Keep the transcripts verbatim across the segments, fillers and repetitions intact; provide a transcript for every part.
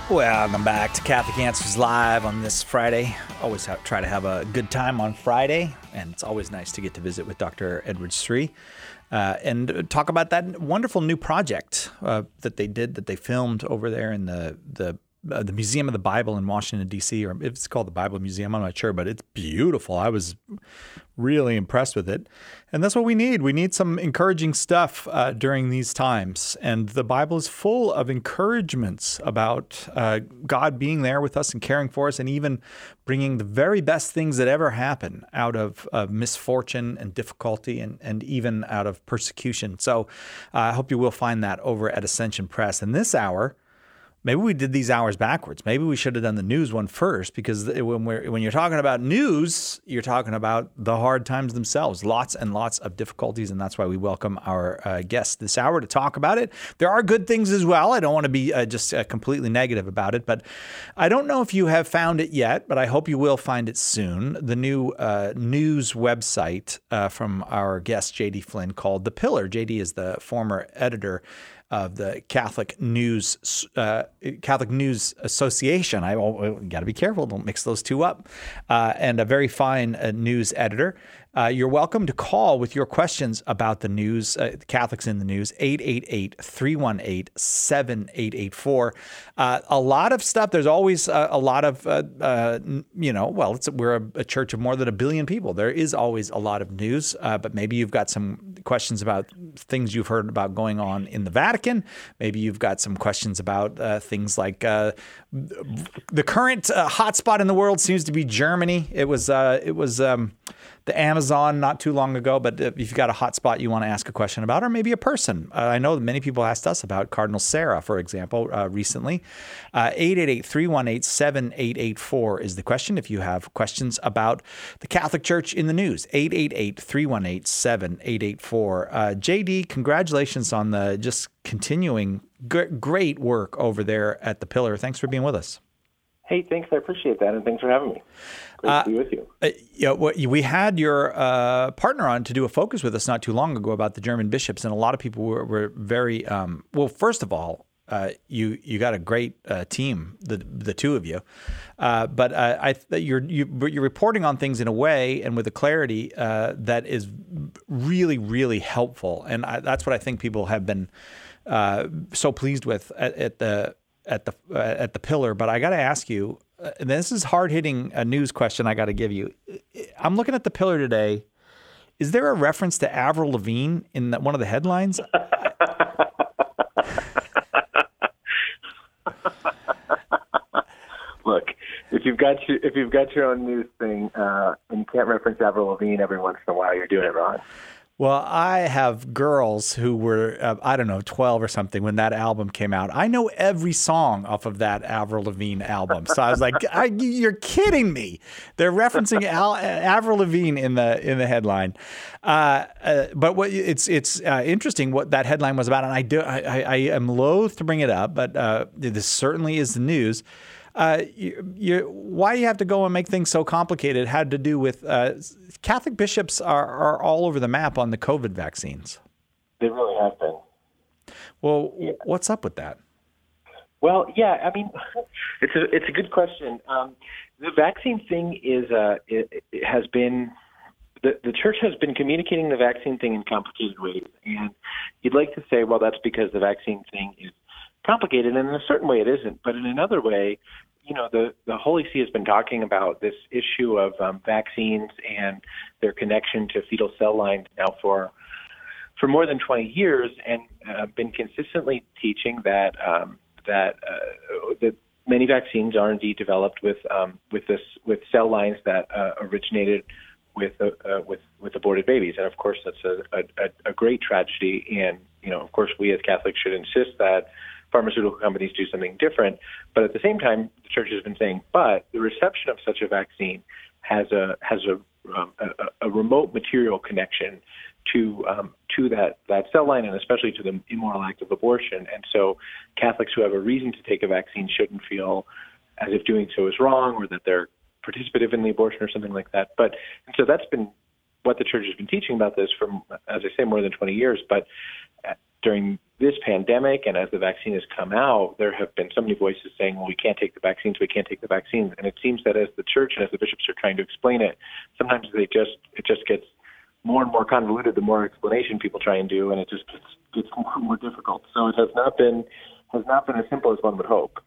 Welcome back to Catholic Answers Live on this Friday. Always have, try to have a good time on Friday, and it's always nice to get to visit with Doctor Edward Sri uh, and talk about that wonderful new project uh, that they did, that they filmed over there in the the uh, the Museum of the Bible in Washington, D C, or if it's called the Bible Museum, I'm not sure, but it's beautiful. I was really impressed with it. And that's what we need. We need some encouraging stuff uh, during these times. And the Bible is full of encouragements about uh, God being there with us and caring for us, and even bringing the very best things that ever happen out of, of misfortune and difficulty, and, and even out of persecution. So uh, I hope you will find that over at Ascension Press. And this hour, maybe we did these hours backwards. Maybe we should have done the news one first, because when we're when you're talking about news, you're talking about the hard times themselves, lots and lots of difficulties, and that's why we welcome our uh, guests this hour to talk about it. There are good things as well. I don't want to be uh, just uh, completely negative about it, but I don't know if you have found it yet, but I hope you will find it soon. The new uh, news website uh, from our guest, J D Flynn, called The Pillar. J D is the former editor of the Catholic News uh, Catholic News Association. I got to be careful, don't mix those two up. Uh, and a very fine uh, news editor. Uh, you're welcome to call with your questions about the news, uh, Catholics in the News, eight eight eight, three one eight, seven eight eight four. Uh, a lot of stuff. There's always uh, a lot of, uh, uh, you know, well, it's, we're a, a church of more than a billion people. There is always a lot of news, uh, but maybe you've got some questions about things you've heard about going on in the Vatican. Maybe you've got some questions about uh, things like uh, the current uh, hotspot in the world seems to be Germany. It was, uh, it was, um, the Amazon not too long ago, but if you've got a hot spot you want to ask a question about, or maybe a person. Uh, I know that many people asked us about Cardinal Sarah, for example, uh, recently. Uh, eight eight eight, three one eight, seven eight eight four is the question if you have questions about the Catholic Church in the news. eight eight eight, three one eight, seven eight eight four. Uh, J D, congratulations on the just continuing g- great work over there at The Pillar. Thanks for being with us. Hey, thanks. I appreciate that, and thanks for having me. Great uh, to be with you. Uh, yeah, well, we had your uh, partner on to do a focus with us not too long ago about the German bishops, and a lot of people were, were very um, well. First of all, uh, you you got a great uh, team, the the two of you, uh, but uh, I you're you, you're reporting on things in a way and with a clarity uh, that is really really helpful, and I, that's what I think people have been uh, so pleased with at, at the. at the uh, at the Pillar. But I got to ask you, uh, this is hard-hitting a news question I got to give you. I'm looking at the Pillar today. Is there a reference to Avril Lavigne in the, one of the headlines? Look, if you've got your, if you've got your own news thing uh, and you can't reference Avril Lavigne every once in a while, you're doing it wrong. Well, I have girls who were, uh, I don't know, twelve or something when that album came out. I know every song off of that Avril Lavigne album. So I was like, I, you're kidding me. They're referencing Al, Avril Lavigne in the in the headline. Uh, uh, but what it's it's uh, interesting what that headline was about. And I, do, I, I am loath to bring it up, but uh, this certainly is the news. Uh, you, you, why you have to go and make things so complicated had to do with uh, Catholic bishops are, are all over the map on the COVID vaccines. They really have been. Well, yeah. What's up with that? Well, yeah, I mean, it's a it's a good question. Um, the vaccine thing is uh, it, it has been the the church has been communicating the vaccine thing in complicated ways, and you'd like to say, well, that's because the vaccine thing is complicated, and in a certain way it isn't, but in another way, you know, the, the Holy See has been talking about this issue of um, vaccines and their connection to fetal cell lines now for for more than twenty years, and uh, been consistently teaching that um, that uh, that many vaccines are indeed developed with um, with this with cell lines that uh, originated with uh, uh, with with aborted babies, and of course that's a, a, a great tragedy. And you know, of course, we as Catholics should insist that pharmaceutical companies do something different. But at the same time, the church has been saying, but the reception of such a vaccine has a has a um, a, a remote material connection to um, to that, that cell line, and especially to the immoral act of abortion. And so Catholics who have a reason to take a vaccine shouldn't feel as if doing so is wrong, or that they're participative in the abortion or something like that. But and so that's been what the church has been teaching about this for, as I say, more than twenty years. But during this pandemic and as the vaccine has come out, there have been so many voices saying, well, we can't take the vaccines, we can't take the vaccines. And it seems that as the church and as the bishops are trying to explain it, sometimes they just it just gets more and more convoluted the more explanation people try and do, and it just gets, gets more and more difficult. So it has not been has not been as simple as one would hope.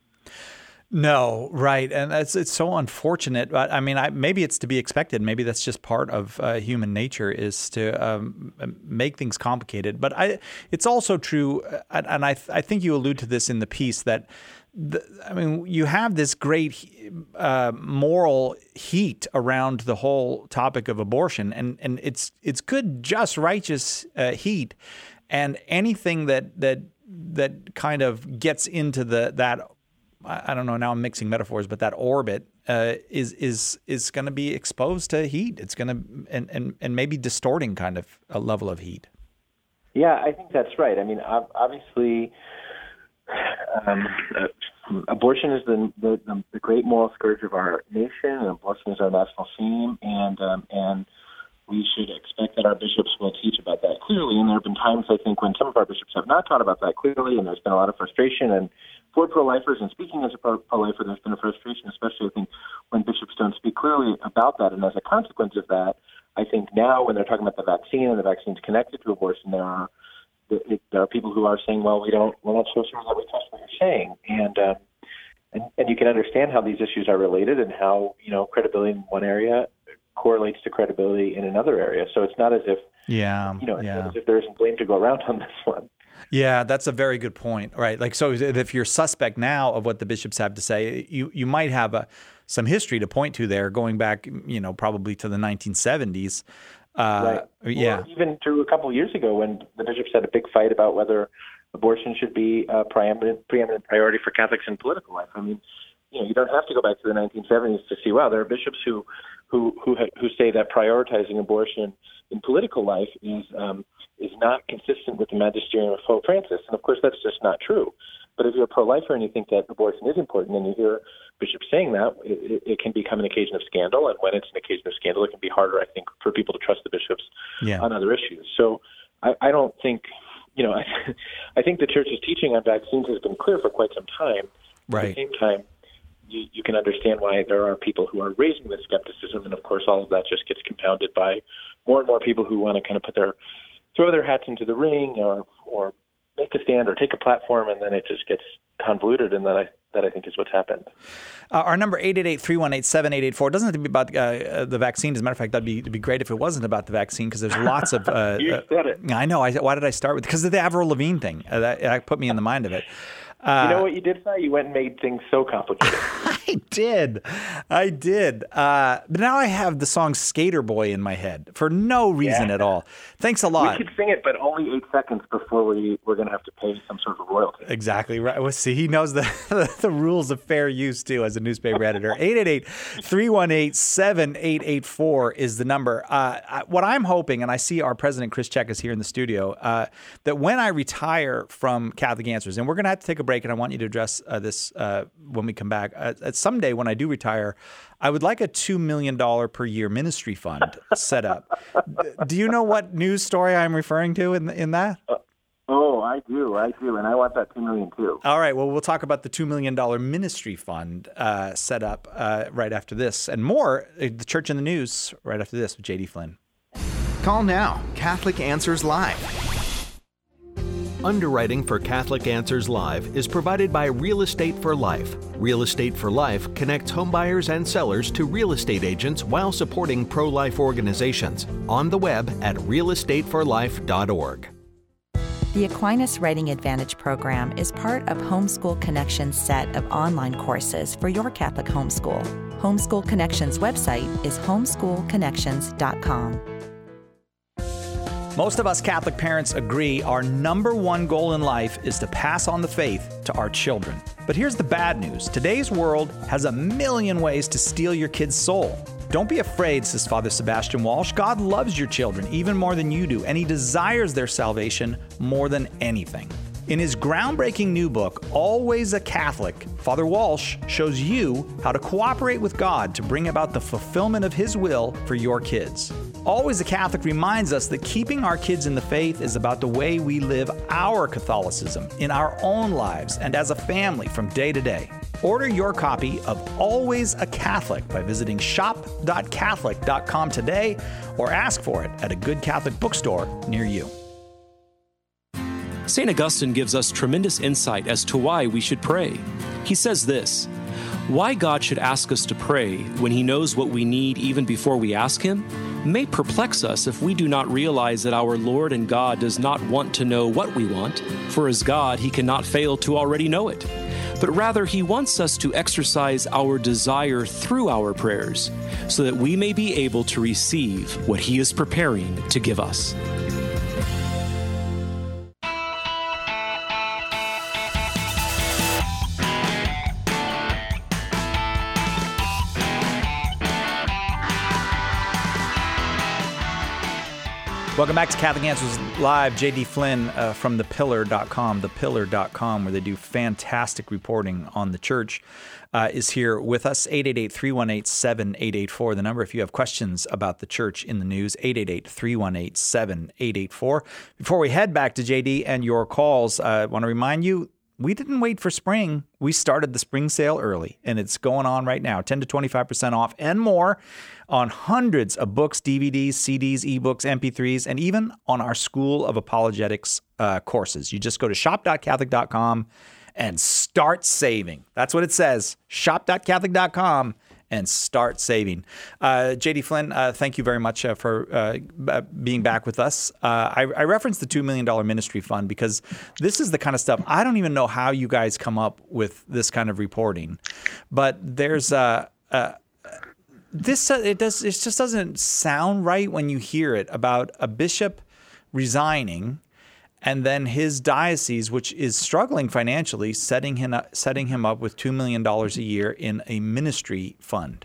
No, right, and it's it's so unfortunate. But I mean, I, maybe it's to be expected. Maybe that's just part of uh, human nature is to um, make things complicated. But I, it's also true, and I I think you allude to this in the piece that, the, I mean, you have this great uh, moral heat around the whole topic of abortion, and and it's it's good, just, righteous uh, heat, and anything that that that kind of gets into the that. I don't know, now I'm mixing metaphors, but that orbit uh, is is is going to be exposed to heat. It's going to, and, and, and maybe distorting kind of a level of heat. Yeah, I think that's right. I mean, obviously, um, uh, abortion is the, the the great moral scourge of our nation, and abortion is our national theme, and um, and we should expect that our bishops will teach about that clearly. And there have been times, I think, when some of our bishops have not taught about that clearly, and there's been a lot of frustration. And for pro-lifers, and speaking as a pro-lifer, there's been a frustration, especially, I think, when bishops don't speak clearly about that. And as a consequence of that, I think now when they're talking about the vaccine and the vaccine's connected to abortion, there are there are people who are saying, well, we don't, we're not so sure that we trust what you're saying. And, um, and and you can understand how these issues are related and how, you know, credibility in one area correlates to credibility in another area. So it's not as if, yeah, you know, it's yeah. not as if there isn't blame to go around on this one. Yeah, that's a very good point, right? Like, so if you're suspect now of what the bishops have to say, you you might have a, some history to point to there, going back, you know, probably to the nineteen seventies. Uh, right. Yeah. Or even to a couple of years ago when the bishops had a big fight about whether abortion should be a preeminent, preeminent priority for Catholics in political life. I mean, you know, you don't have to go back to the nineteen seventies to see, wow, there are bishops who who who, ha- who say that prioritizing abortion in political life is um, is not consistent with the magisterium of Pope Francis. And of course, that's just not true. But if you're a pro-lifer and you think that abortion is important, and you hear bishops saying that, it, it can become an occasion of scandal. And when it's an occasion of scandal, it can be harder, I think, for people to trust the bishops yeah. on other issues. So I, I don't think, you know, I, I think the Church's teaching on vaccines has been clear for quite some time. Right. At the same time, you, you can understand why there are people who are raising with skepticism. And of course, all of that just gets compounded by more and more people who want to kind of put their, throw their hats into the ring or, or make a stand or take a platform, and then it just gets convoluted, and that I that I think is what's happened. Uh, our number eight eight eight, three one eight, seven eight eight four doesn't have to be about uh, the vaccine. As a matter of fact, that'd be it'd be great if it wasn't about the vaccine, because there's lots of. Uh, you said it. Uh, I know. I, why did I start with? Because of the Avril Lavigne thing. Uh, that, that put me in the mind of it. Uh, you know what you did, Si? You went and made things so complicated. I did. I did. Uh, but now I have the song Skater Boy in my head for no reason yeah. at all. Thanks a lot. We could sing it, but only eight seconds before we, we're going to have to pay some sort of royalty. Exactly right. Well, see, he knows the, the rules of fair use, too, as a newspaper editor. eight eight eight, three one eight, seven eight eight four is the number. Uh, I, what I'm hoping, and I see our president, Chris Check, is here in the studio, uh, that when I retire from Catholic Answers, and we're going to have to take a break, and I want you to address uh, this uh, when we come back. Uh, someday when I do retire, I would like a two million dollars per year ministry fund set up. Do you know what news story I'm referring to in in that? Uh, oh, I do. I do. And I want that two million dollars too. All right. Well, we'll talk about the two million dollars ministry fund uh, set up uh, right after this, and more, uh, the Church in the News, right after this with J D Flynn. Call now. Catholic Answers Live. Underwriting for Catholic Answers Live is provided by Real Estate for Life. Real Estate for Life connects homebuyers and sellers to real estate agents while supporting pro-life organizations. On the web at real estate for life dot org. The Aquinas Writing Advantage program is part of Homeschool Connections' set of online courses for your Catholic homeschool. Homeschool Connections' website is homeschool connections dot com. Most of us Catholic parents agree our number one goal in life is to pass on the faith to our children. But here's the bad news. Today's world has a million ways to steal your kid's soul. Don't be afraid, says Father Sebastian Walsh. God loves your children even more than you do, and he desires their salvation more than anything. In his groundbreaking new book, Always a Catholic, Father Walsh shows you how to cooperate with God to bring about the fulfillment of His will for your kids. Always a Catholic reminds us that keeping our kids in the faith is about the way we live our Catholicism in our own lives and as a family from day to day. Order your copy of Always a Catholic by visiting shop dot catholic dot com today or ask for it at a good Catholic bookstore near you. Saint Augustine gives us tremendous insight as to why we should pray. He says this: why God should ask us to pray when He knows what we need even before we ask Him may perplex us if we do not realize that our Lord and God does not want to know what we want, for as God He cannot fail to already know it. But rather He wants us to exercise our desire through our prayers so that we may be able to receive what He is preparing to give us. Welcome back to Catholic Answers Live. J D Flynn uh, from the pillar dot com, the pillar dot com, where they do fantastic reporting on the church, uh, is here with us. eight eight eight, three one eight, seven eight eight four, the number if you have questions about the church in the news, eight eight eight, three one eight, seven eight eight four. Before we head back to J D and your calls, uh, I want to remind you, we didn't wait for spring. We started the spring sale early, and it's going on right now, ten to twenty-five percent off and more on hundreds of books, D V Ds, C Ds, ebooks, M P threes, and even on our School of Apologetics uh, courses. You just go to shop dot catholic dot com and start saving. That's what it says, shop dot catholic dot com and start saving. Uh, J D Flynn, uh, thank you very much uh, for uh, b- being back with us. Uh, I, I referenced the two million dollars ministry fund because this is the kind of stuff, I don't even know how you guys come up with this kind of reporting, but there's a, a this, uh, it does, it just doesn't sound right when you hear it about a bishop resigning and then his diocese, which is struggling financially, setting him up, setting him up with two million dollars a year in a ministry fund.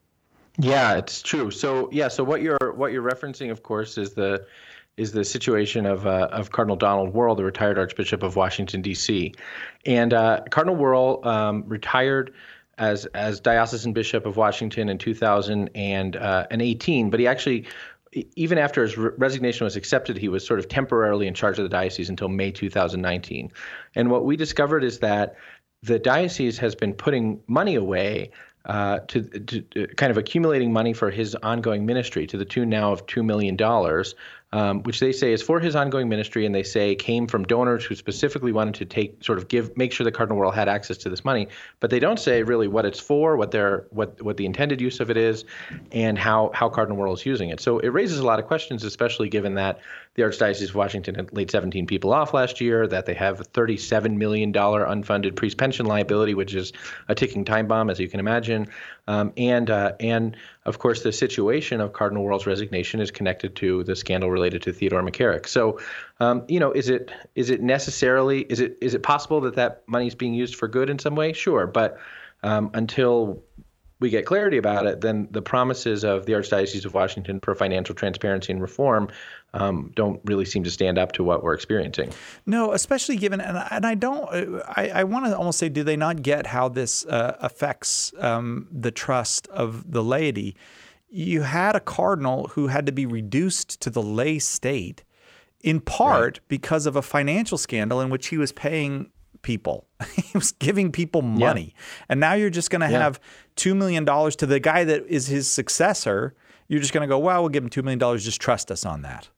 Yeah, it's true. So yeah, so what you're what you're referencing, of course, is the is the situation of uh, of Cardinal Donald Wuerl, the retired Archbishop of Washington, D C And uh, Cardinal Wuerl um, retired as as diocesan bishop of Washington in two thousand eighteen, but he actually, even after his re- resignation was accepted, he was sort of temporarily in charge of the diocese until May two thousand nineteen. And what we discovered is that the diocese has been putting money away uh, to, to, to kind of accumulating money for his ongoing ministry to the tune now of two million dollars, um, which they say is for his ongoing ministry, and they say came from donors who specifically wanted to take sort of give make sure that Cardinal Wuerl had access to this money. But they don't say really what it's for, what their what what the intended use of it is, and how how Cardinal Wuerl is using it. So it raises a lot of questions, especially given that the Archdiocese of Washington had laid seventeen people off last year, that they have a thirty-seven million dollars unfunded priest pension liability, which is a ticking time bomb, as you can imagine. Um, and, uh, and of course, the situation of Cardinal Wuerl's resignation is connected to the scandal related to Theodore McCarrick. So, um, you know, is it is it necessarily, is it is it possible that that money is being used for good in some way? Sure. But um, until we get clarity about it, then the promises of the Archdiocese of Washington for financial transparency and reform um, don't really seem to stand up to what we're experiencing. No, especially given, and I, and I don't, I, I want to almost say, do they not get how this uh, affects um, the trust of the laity? You had a cardinal who had to be reduced to the lay state, in part right. because of a financial scandal in which he was paying people. He was giving people money. Yeah. And now you're just going to yeah. have two million dollars to the guy that is his successor. You're just going to go, well, we'll give him two million dollars. Just trust us on that.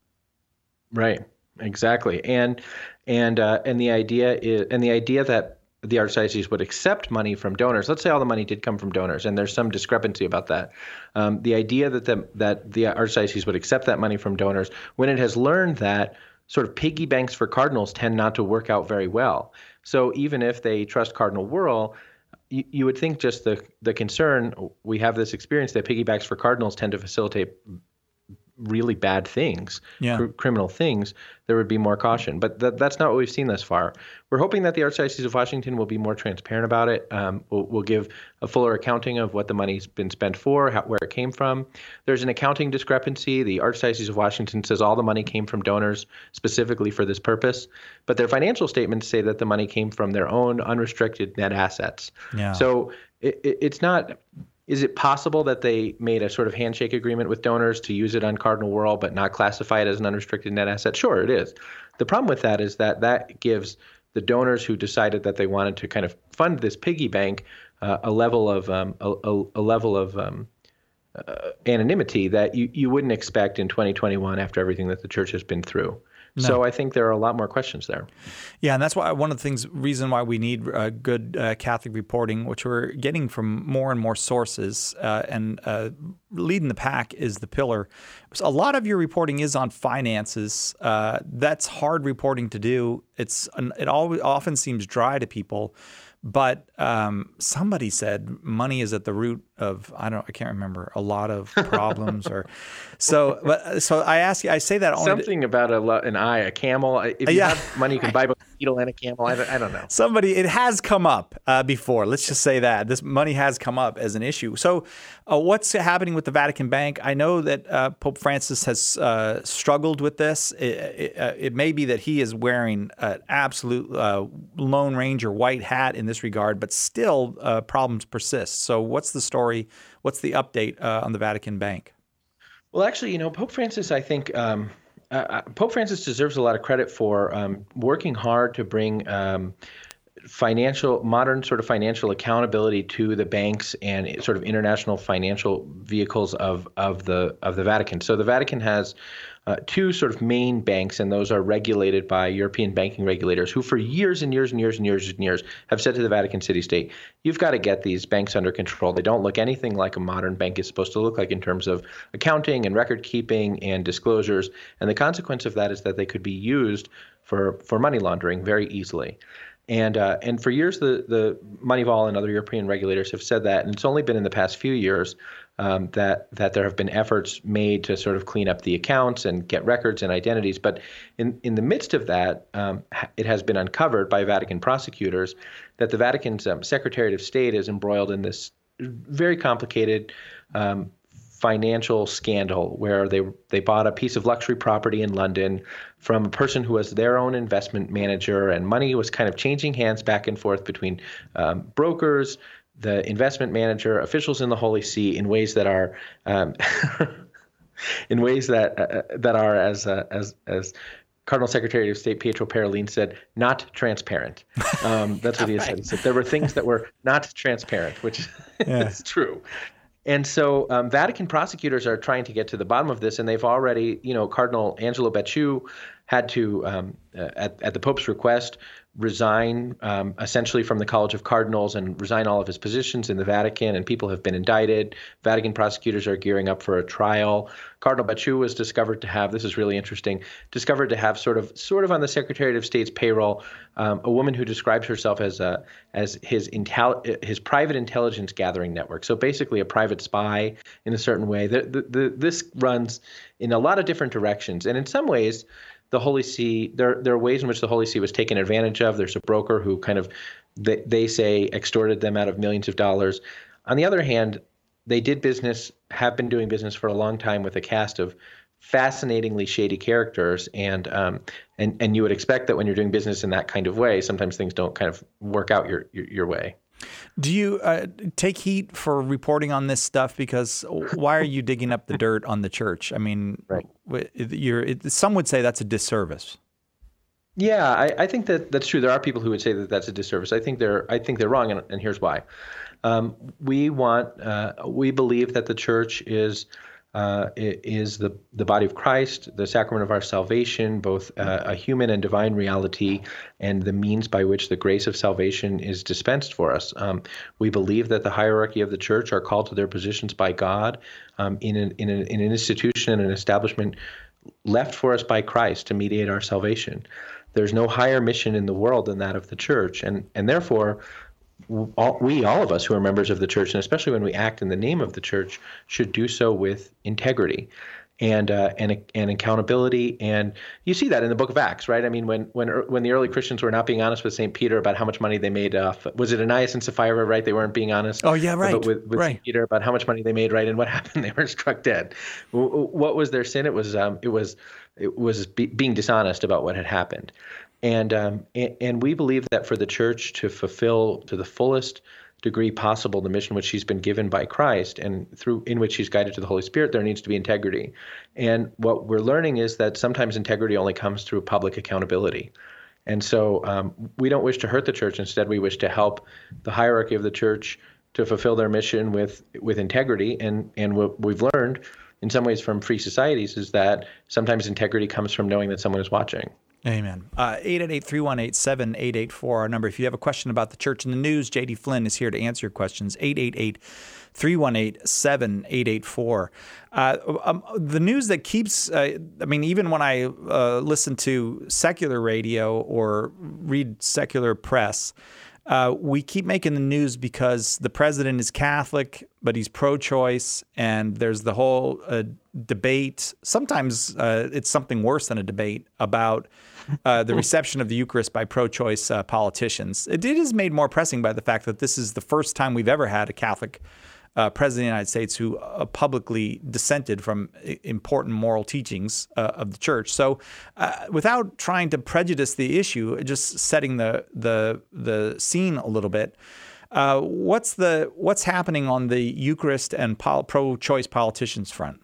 Right. Exactly. And and uh, and the idea is, and the idea that the Archdiocese would accept money from donors. Let's say all the money did come from donors, and there's some discrepancy about that. Um, the idea that the, that the Archdiocese would accept that money from donors when it has learned that sort of piggy banks for cardinals tend not to work out very well. So even if they trust Cardinal Wuerl, you, you would think just the the concern, we have this experience that piggybacks for cardinals tend to facilitate really bad things, yeah. cr- criminal things, there would be more caution. But th- that's not what we've seen thus far. We're hoping that the Archdiocese of Washington will be more transparent about it. Um, we'll, we'll give a fuller accounting of what the money's been spent for, how, where it came from. There's an accounting discrepancy. The Archdiocese of Washington says all the money came from donors specifically for this purpose, but their financial statements say that the money came from their own unrestricted net assets. Yeah. So it, it, it's not. Is it possible that they made a sort of handshake agreement with donors to use it on Cardinal Wuerl but not classify it as an unrestricted net asset? Sure, it is. The problem with that is that that gives the donors who decided that they wanted to kind of fund this piggy bank uh, a level of um, a, a, a level of um, uh, anonymity that you, you wouldn't expect in twenty twenty-one after everything that the church has been through. No. So I think there are a lot more questions there. Yeah, and that's why one of the things, reason why we need uh, good uh, Catholic reporting, which we're getting from more and more sources, uh, and uh, leading the pack is the Pillar. So a lot of your reporting is on finances. Uh, that's hard reporting to do. It's it always often seems dry to people. But um, somebody said money is at the root of, I don't, I can't remember, a lot of problems or so. But so I ask you, I say that only something to, about a an eye, a camel. If you yeah. have money, you can buy both a beetle and a camel. I don't, I don't know. Somebody, it has come up uh, before. Let's just say that this money has come up as an issue. So, uh, what's happening with the Vatican Bank? I know that uh, Pope Francis has uh, struggled with this. It, it, uh, it may be that he is wearing an absolute uh, Lone Ranger white hat in this regard, but still uh, problems persist. So, what's the story? What's the update uh, on the Vatican Bank? Well, actually, you know, Pope Francis, I think. Um, Uh, Pope Francis deserves a lot of credit for um, working hard to bring um, financial, modern sort of financial accountability to the banks and sort of international financial vehicles of of the of the Vatican. So the Vatican has uh, two sort of main banks, and those are regulated by European banking regulators, who for years and years and years and years and years have said to the Vatican City State, "You've got to get these banks under control. They don't look anything like a modern bank is supposed to look like in terms of accounting and record keeping and disclosures. And the consequence of that is that they could be used for for money laundering very easily." And uh, and for years, the the Moneyval and other European regulators have said that, and it's only been in the past few years um, that that there have been efforts made to sort of clean up the accounts and get records and identities. But in in the midst of that, um, it has been uncovered by Vatican prosecutors that the Vatican's um, Secretariat of State is embroiled in this very complicated um, financial scandal where they they bought a piece of luxury property in London from a person who was their own investment manager, and money was kind of changing hands back and forth between um, brokers, the investment manager, officials in the Holy See in ways that are um, in ways that uh, that are as uh, as as Cardinal Secretary of State Pietro Parolin said, not transparent. Um, that's what he said. He said there were things that were not transparent, which yeah. is true. And so um, Vatican prosecutors are trying to get to the bottom of this, and they've already, you know, Cardinal Angelo Becciu had to, um, uh, at, at the Pope's request, resign um, essentially from the College of Cardinals and resign all of his positions in the Vatican, and people have been indicted. Vatican prosecutors are gearing up for a trial. Cardinal Becciu was discovered to have, this is really interesting, discovered to have sort of sort of on the Secretary of State's payroll, um, a woman who describes herself as a, as his intel, his private intelligence gathering network. So basically a private spy in a certain way. The, the, the, this runs in a lot of different directions. And in some ways, the Holy See, there there are ways in which the Holy See was taken advantage of. There's a broker who kind of, they, they say, extorted them out of millions of dollars. On the other hand, they did business, have been doing business for a long time with a cast of fascinatingly shady characters. And um, and and you would expect that when you're doing business in that kind of way, sometimes things don't kind of work out your your, your way. Do you uh, take heat for reporting on this stuff? Because why are you digging up the dirt on the church? I mean, right. you're, it, some would say that's a disservice. Yeah, I, I think that that's true. There are people who would say that that's a disservice. I think they're I think they're wrong, and, and here's why. Um, we want uh, we believe that the church is uh, is the the body of Christ, the sacrament of our salvation, both uh, a human and divine reality, and the means by which the grace of salvation is dispensed for us. Um, we believe that the hierarchy of the church are called to their positions by God um, in an in, an, in an institution and an establishment left for us by Christ to mediate our salvation. There's no higher mission in the world than that of the church, and and therefore, all, we, all of us who are members of the church, and especially when we act in the name of the church, should do so with integrity. and uh, and and accountability. And you see that in the Book of Acts, right? I mean, when when when the early Christians were not being honest with Saint Peter about how much money they made off, was it Ananias and Sapphira, right? They weren't being honest. Oh yeah, right. With, with right. Saint Peter about how much money they made, right? And what happened? They were struck dead. What was their sin? It was um, it was it was be, being dishonest about what had happened. And um, and, and we believe that for the church to fulfill to the fullest degree possible the mission which she's been given by Christ and through in which she's guided to the Holy Spirit, there needs to be integrity. And what we're learning is that sometimes integrity only comes through public accountability. And so um, we don't wish to hurt the church. Instead, we wish to help the hierarchy of the church to fulfill their mission with with integrity. And and what we've learned in some ways from free societies is that sometimes integrity comes from knowing that someone is watching. Amen. Uh, eight eight eight, three one eight, seven eight eight four, our number. If you have a question about the church and the news, J D Flynn is here to answer your questions. eight eight eight, three one eight, seven eight eight four. Uh, um, the news that keeps, uh, I mean, even when I uh, listen to secular radio or read secular press, uh, we keep making the news because the president is Catholic, but he's pro-choice, and there's the whole uh, debate. Sometimes uh, it's something worse than a debate about Uh, the reception of the Eucharist by pro-choice uh, politicians. It, it is made more pressing by the fact that this is the first time we've ever had a Catholic uh, president of the United States who uh, publicly dissented from important moral teachings uh, of the church. So uh, without trying to prejudice the issue, just setting the the the scene a little bit, uh, what's the what's happening on the Eucharist and pol- pro-choice politicians front?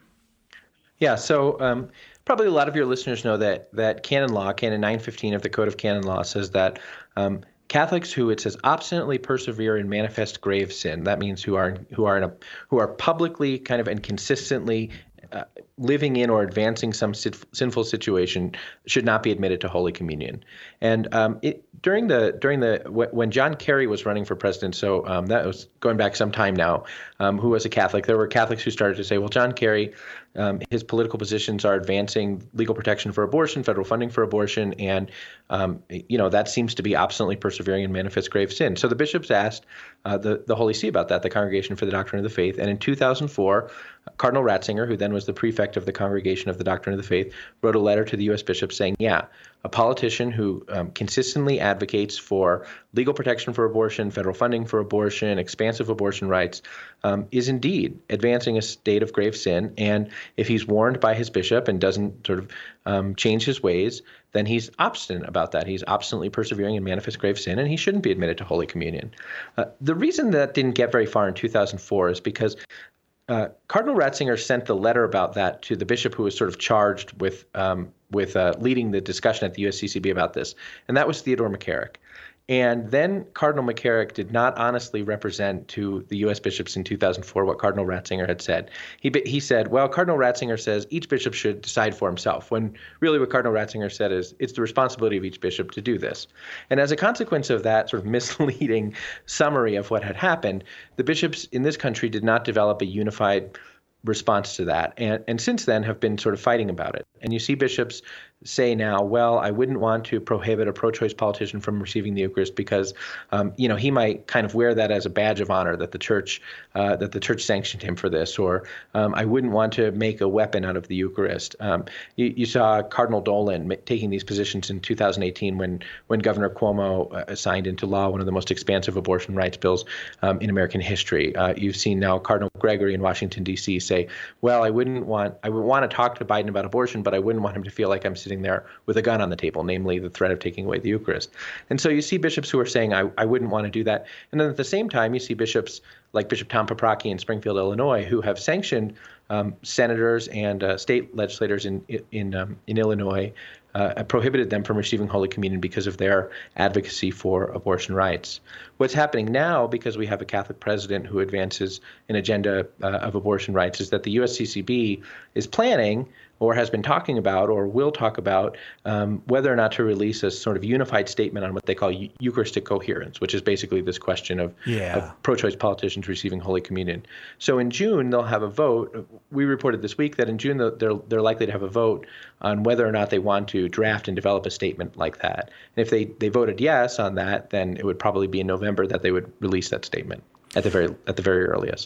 Yeah, so um, probably a lot of your listeners know that that canon law, Canon nine fifteen of the Code of Canon Law, says that um, Catholics who, it says, obstinately persevere in manifest grave sin. That means who are who are in a who are publicly kind of and consistently uh, living in or advancing some sin- sinful situation should not be admitted to Holy Communion. And um, it, during the during the when John Kerry was running for president, so um, that was going back some time now, um, who was a Catholic, there were Catholics who started to say, well, John Kerry, Um, his political positions are advancing legal protection for abortion, federal funding for abortion, and um, you know that seems to be obstinately persevering in manifest grave sin. So the bishops asked uh, the the Holy See about that, the Congregation for the Doctrine of the Faith, and in two thousand four, Cardinal Ratzinger, who then was the prefect of the Congregation of the Doctrine of the Faith, wrote a letter to the U S bishops saying, yeah, a politician who um, consistently advocates for legal protection for abortion, federal funding for abortion, expansive abortion rights, um, is indeed advancing a state of grave sin. And if he's warned by his bishop and doesn't sort of um, change his ways, then he's obstinate about that. He's obstinately persevering in manifest grave sin, and he shouldn't be admitted to Holy Communion. Uh, the reason that didn't get very far in two thousand four is because uh, Cardinal Ratzinger sent the letter about that to the bishop who was sort of charged with um, with uh, leading the discussion at the U S C C B about this, and that was Theodore McCarrick. And then Cardinal McCarrick did not honestly represent to the U S bishops in two thousand four what Cardinal Ratzinger had said. He he said, well, Cardinal Ratzinger says each bishop should decide for himself, when really what Cardinal Ratzinger said is it's the responsibility of each bishop to do this. And as a consequence of that sort of misleading summary of what had happened, the bishops in this country did not develop a unified response to that, and and since then have been sort of fighting about it. And you see bishops say now, well, I wouldn't want to prohibit a pro-choice politician from receiving the Eucharist because, um, you know, he might kind of wear that as a badge of honor that the church uh, that the church sanctioned him for this, or um, I wouldn't want to make a weapon out of the Eucharist. Um, you, you saw Cardinal Dolan taking these positions in two thousand eighteen when when Governor Cuomo uh, signed into law one of the most expansive abortion rights bills um, in American history. Uh, you've seen now Cardinal Gregory in Washington, D C say, well, I wouldn't want I would want to talk to Biden about abortion, but I wouldn't want him to feel like I'm sitting there with a gun on the table, namely the threat of taking away the Eucharist. And so you see bishops who are saying, I, I wouldn't want to do that. And then at the same time, you see bishops like Bishop Tom Paprocki in Springfield, Illinois, who have sanctioned um, senators and uh, state legislators in in um, in Illinois, uh, prohibited them from receiving Holy Communion because of their advocacy for abortion rights. What's happening now, because we have a Catholic president who advances an agenda uh, of abortion rights, is that the U S C C B is planning or has been talking about or will talk about um, whether or not to release a sort of unified statement on what they call eu- Eucharistic coherence, which is basically this question of, yeah. of pro-choice politicians receiving Holy Communion. So in June, they'll have a vote. We reported this week that in June, they're, they're likely to have a vote on whether or not they want to draft and develop a statement like that. And if they, they voted yes on that, then it would probably be in November that they would release that statement at the very at the very earliest.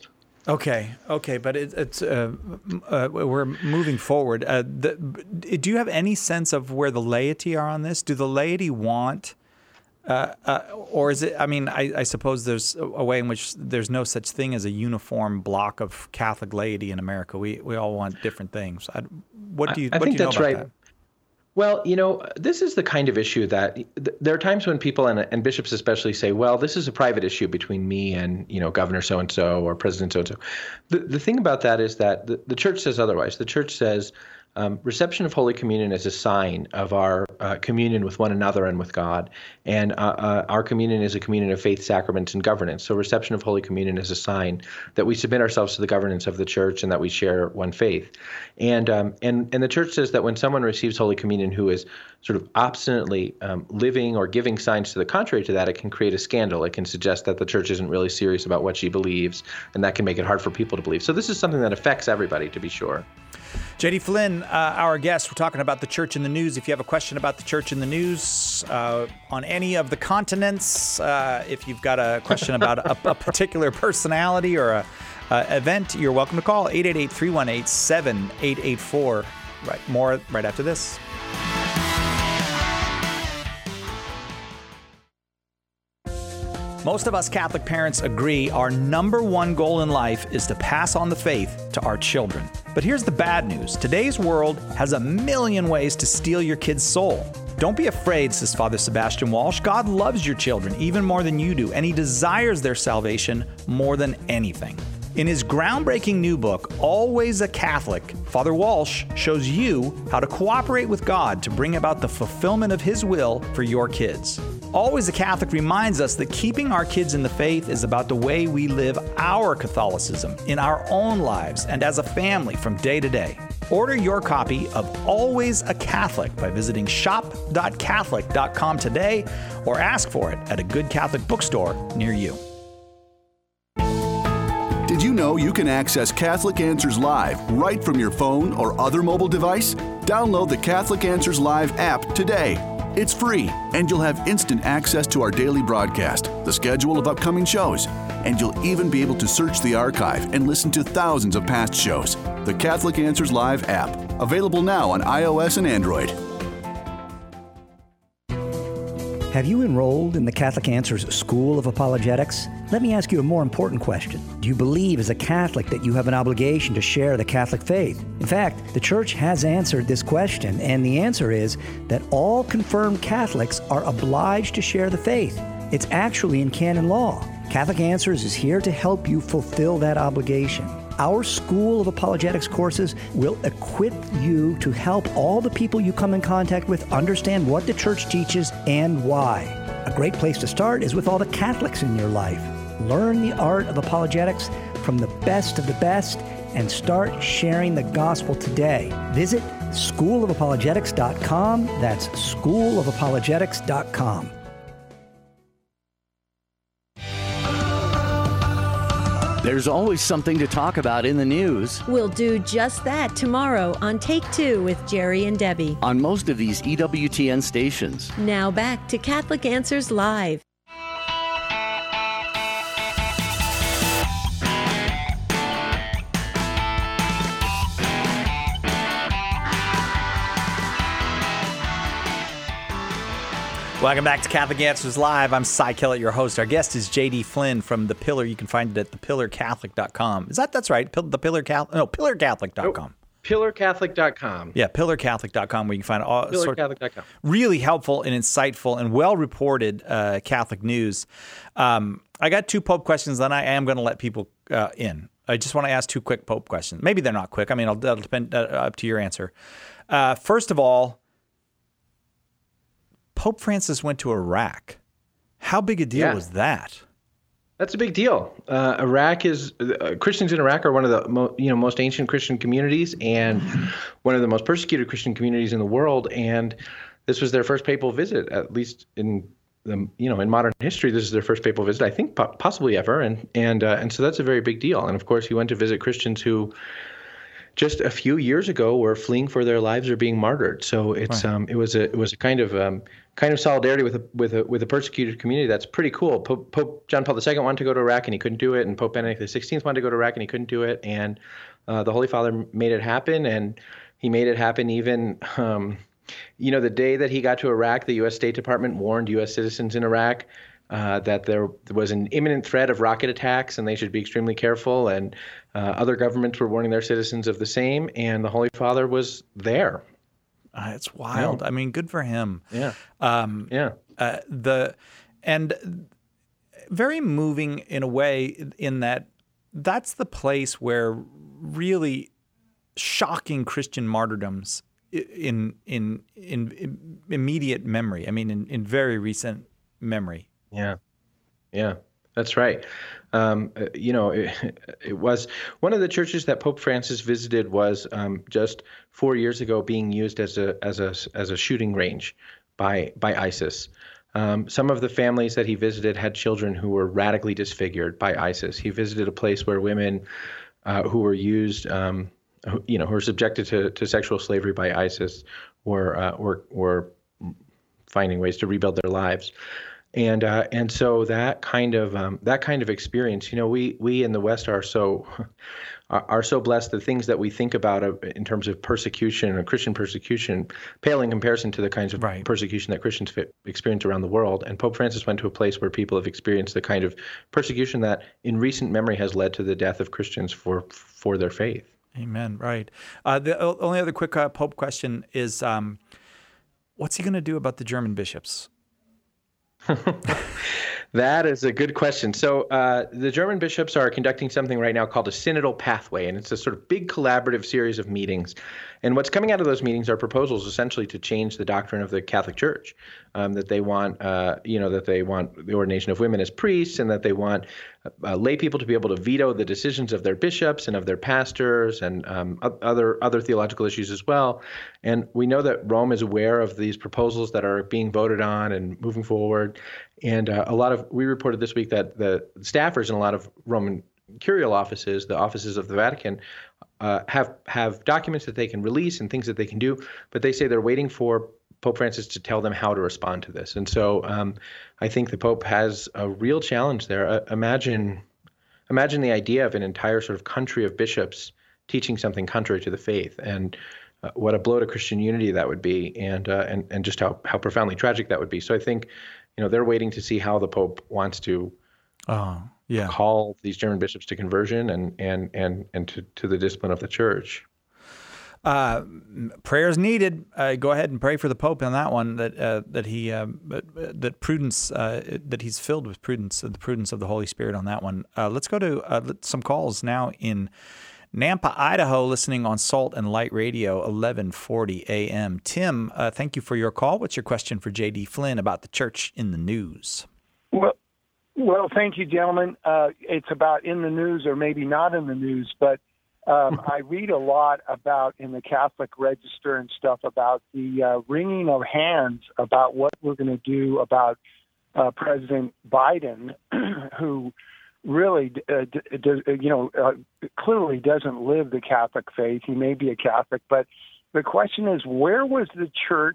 Okay, okay, but it, it's uh, uh, we're moving forward. Uh, the, do you have any sense of where the laity are on this? Do the laity want, uh, uh, or is it? I mean, I, I suppose there's a way in which there's no such thing as a uniform block of Catholic laity in America. We we all want different things. I, what do you? I, I what think do you know that's about right. that? Well, you know, this is the kind of issue that th- there are times when people and, and bishops especially say, well, this is a private issue between me and, you know, Governor so-and-so or President so-and-so. The, the thing about that is that the, the church says otherwise. The church says um, reception of Holy Communion is a sign of our uh, communion with one another and with God. And uh, uh, our communion is a communion of faith, sacraments, and governance. So reception of Holy Communion is a sign that we submit ourselves to the governance of the church and that we share one faith. And um, and and the church says that when someone receives Holy Communion who is sort of obstinately um, living or giving signs to the contrary to that, it can create a scandal. It can suggest that the church isn't really serious about what she believes, and that can make it hard for people to believe. So this is something that affects everybody, to be sure. J D Flynn, uh, our guest, we're talking about the church in the news. If you have a question about the church in the news uh, on any of the continents, uh, if you've got a question about a, a particular personality or a uh, event, you're welcome to call eight eight eight, three one eight, seven eight eight four. Right, more right after this. Most of us Catholic parents agree our number one goal in life is to pass on the faith to our children. But here's the bad news. Today's world has a million ways to steal your kid's soul. Don't be afraid, says Father Sebastian Walsh. God loves your children even more than you do, and he desires their salvation more than anything. In his groundbreaking new book, Always a Catholic, Father Walsh shows you how to cooperate with God to bring about the fulfillment of his will for your kids. Always a Catholic reminds us that keeping our kids in the faith is about the way we live our Catholicism in our own lives and as a family from day to day. Order your copy of Always a Catholic by visiting shop dot catholic dot com today or ask for it at a good Catholic bookstore near you. Did you know you can access Catholic Answers Live right from your phone or other mobile device? Download the Catholic Answers Live app today. It's free, and you'll have instant access to our daily broadcast, the schedule of upcoming shows, and you'll even be able to search the archive and listen to thousands of past shows. The Catholic Answers Live app, available now on iOS and Android. Have you enrolled in the Catholic Answers School of Apologetics? Let me ask you a more important question. Do you believe as a Catholic that you have an obligation to share the Catholic faith? In fact, the Church has answered this question, and the answer is that all confirmed Catholics are obliged to share the faith. It's actually in canon law. Catholic Answers is here to help you fulfill that obligation. Our School of Apologetics courses will equip you to help all the people you come in contact with understand what the Church teaches and why. A great place to start is with all the Catholics in your life. Learn the art of apologetics from the best of the best and start sharing the gospel today. Visit school of apologetics dot com. That's school of apologetics dot com. There's always something to talk about in the news. We'll do just that tomorrow on Take Two with Jerry and Debbie on most of these E W T N stations. Now back to Catholic Answers Live. Welcome back to Catholic Answers Live. I'm Cy Kellett, your host. Our guest is J D Flynn from The Pillar. You can find it at the pillar catholic dot com. Is that, that's right? The Pillar Catholic, no, pillar catholic dot com. pillar catholic dot com. Yeah, pillar catholic dot com, where you can find all pillar sort catholic dot com. of really helpful and insightful and well-reported uh, Catholic news. Um, I got two Pope questions, then I am going to let people uh, in. I just want to ask two quick Pope questions. Maybe they're not quick. I mean, it'll, that'll depend uh, up to your answer. Uh, first of all, Pope Francis went to Iraq. How big a deal yeah. was that? That's a big deal. Uh, Iraq is uh, Christians in Iraq are one of the mo- you know most ancient Christian communities and one of the most persecuted Christian communities in the world. And this was their first papal visit, at least in the you know in modern history. This is their first papal visit, I think, po- possibly ever. And and uh, and so that's a very big deal. And of course, he went to visit Christians who just a few years ago were fleeing for their lives or being martyred. So it's right. um, it was a it was a kind of um, kind of solidarity with a with a with a persecuted community that's pretty cool. Pope, Pope John Paul the Second wanted to go to Iraq and he couldn't do it, and Pope Benedict the Sixteenth wanted to go to Iraq and he couldn't do it, and uh, the Holy Father made it happen, and he made it happen even. Um, you know, the day that he got to Iraq, the U S State Department warned U S citizens in Iraq Uh, that there was an imminent threat of rocket attacks and they should be extremely careful. And uh, other governments were warning their citizens of the same. And the Holy Father was there. Uh, it's wild. Yeah. I mean, good for him. Yeah. Um, yeah. Uh, the and very moving in a way in that that's the place where really shocking Christian martyrdoms in in in, in immediate memory. I mean, in, in very recent memory. Yeah, yeah, that's right. Um, you know, it, it was one of the churches that Pope Francis visited was um, just four years ago being used as a as a as a shooting range by by ISIS. Um, some of the families that he visited had children who were radically disfigured by ISIS. He visited a place where women uh, who were used, um, who, you know, who were subjected to, to sexual slavery by ISIS were uh, were were finding ways to rebuild their lives. And uh, and so that kind of um, that kind of experience, you know, we we in the West are so are, are so blessed. The things that we think about uh, in terms of persecution or Christian persecution pale in comparison to the kinds of right. persecution that Christians fit, experience around the world. And Pope Francis went to a place where people have experienced the kind of persecution that, in recent memory, has led to the death of Christians for for their faith. Amen. Right. Uh, the only other quick uh, Pope question is, um, what's he going to do about the German bishops? That is a good question. So uh, the German bishops are conducting something right now called a synodal pathway, and it's a sort of big collaborative series of meetings. And what's coming out of those meetings are proposals essentially to change the doctrine of the Catholic Church, um, that they want, uh, you know, that they want the ordination of women as priests, and that they want uh, lay people to be able to veto the decisions of their bishops and of their pastors, and um, other other theological issues as well. And we know that Rome is aware of these proposals that are being voted on and moving forward. And uh, a lot of we reported this week that the staffers in a lot of Roman curial offices, the offices of the Vatican, uh, have have documents that they can release and things that they can do, but they say they're waiting for Pope Francis to tell them how to respond to this. And so um, I think the Pope has a real challenge there. Uh, imagine, imagine the idea of an entire sort of country of bishops teaching something contrary to the faith, and uh, what a blow to Christian unity that would be, and uh, and and just how how profoundly tragic that would be. So I think, you know, they're waiting to see how the Pope wants to oh, yeah. call these German bishops to conversion and and and and to, to the discipline of the Church. Uh, prayers needed. Uh, go ahead and pray for the Pope on that one. That uh, that he uh, that prudence uh, that he's filled with prudence, the prudence of the Holy Spirit on that one. Uh, let's go to uh, some calls now in Nampa, Idaho, listening on Salt and Light Radio, eleven forty A M. Tim, uh, thank you for your call. What's your question for J D Flynn about the church in the news? Well, well, thank you, gentlemen. Uh, it's about in the news or maybe not in the news, but um, I read a lot about in the Catholic Register and stuff about the uh, wringing of hands about what we're going to do about uh, President Biden, who really, uh, d- d- you know, uh, clearly doesn't live the Catholic faith. He may be a Catholic, but the question is, where was the church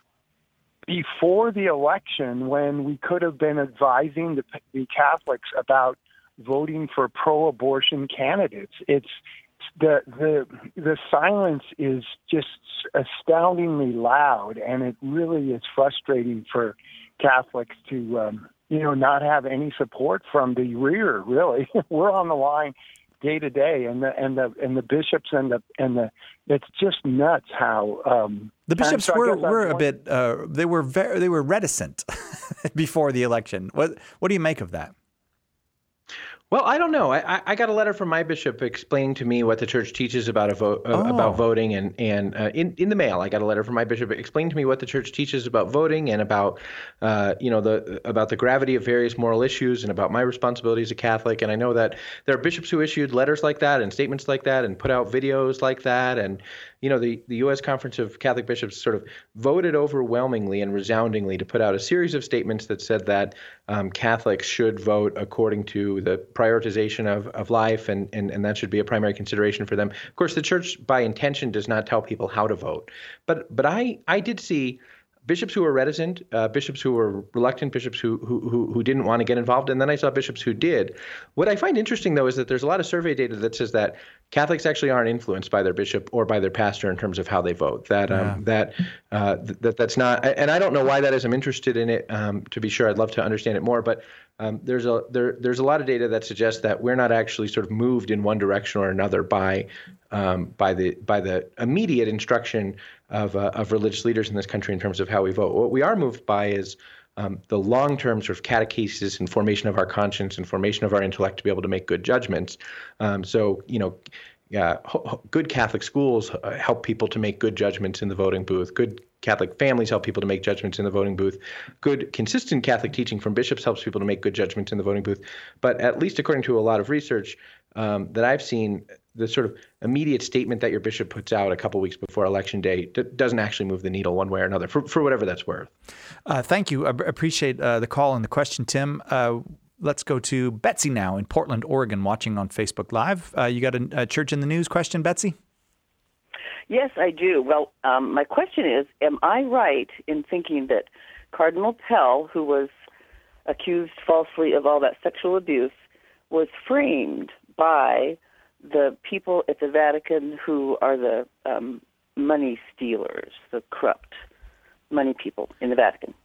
before the election when we could have been advising the, the Catholics about voting for pro-abortion candidates? It's the the the silence is just astoundingly loud, and it really is frustrating for Catholics to um, you know, not have any support from the rear. Really, we're on the line day to day, and the and the and the bishops and the and the it's just nuts how um, the bishops so were were a bit uh, they were very they were reticent before the election. What what do you make of that? Well, I don't know. I, I got a letter from my bishop explaining to me what the church teaches about a vote uh, Oh. about voting, and and uh, in in the mail, I got a letter from my bishop explaining to me what the church teaches about voting and about uh, you know the about the gravity of various moral issues and about my responsibility as a Catholic. And I know that there are bishops who issued letters like that and statements like that and put out videos like that, and you know, the, the U S Conference of Catholic Bishops sort of voted overwhelmingly and resoundingly to put out a series of statements that said that um, Catholics should vote according to the prioritization of, of life, and, and, and that should be a primary consideration for them. Of course, the church by intention does not tell people how to vote. But but I, I did see bishops who were reticent, uh, bishops who were reluctant, bishops who, who who didn't want to get involved, and then I saw bishops who did. What I find interesting, though, is that there's a lot of survey data that says that Catholics actually aren't influenced by their bishop or by their pastor in terms of how they vote. That um, yeah. that uh, that that's not, and I don't know why that is. I'm interested in it. Um, to be sure, I'd love to understand it more, but um, there's a there there's a lot of data that suggests that we're not actually sort of moved in one direction or another by um, by the by the immediate instruction of uh, of religious leaders in this country in terms of how we vote. What we are moved by is um, the long-term sort of catechesis and formation of our conscience and formation of our intellect to be able to make good judgments. Um, so, you know, uh, ho- good Catholic schools uh, help people to make good judgments in the voting booth. Good Catholic families help people to make judgments in the voting booth. Good, consistent Catholic teaching from bishops helps people to make good judgments in the voting booth. But at least according to a lot of research um, that I've seen, the sort of immediate statement that your bishop puts out a couple weeks before election day d- doesn't actually move the needle one way or another, for, for whatever that's worth. Uh, thank you. I appreciate uh, the call and the question, Tim. Uh, let's go to Betsy now in Portland, Oregon, watching on Facebook Live. Uh, you got a, a Church in the News question, Betsy? Yes, I do. Well, um, my question is, am I right in thinking that Cardinal Pell, who was accused falsely of all that sexual abuse, was framed by the people at the Vatican who are the um, money stealers, the corrupt money people in the Vatican?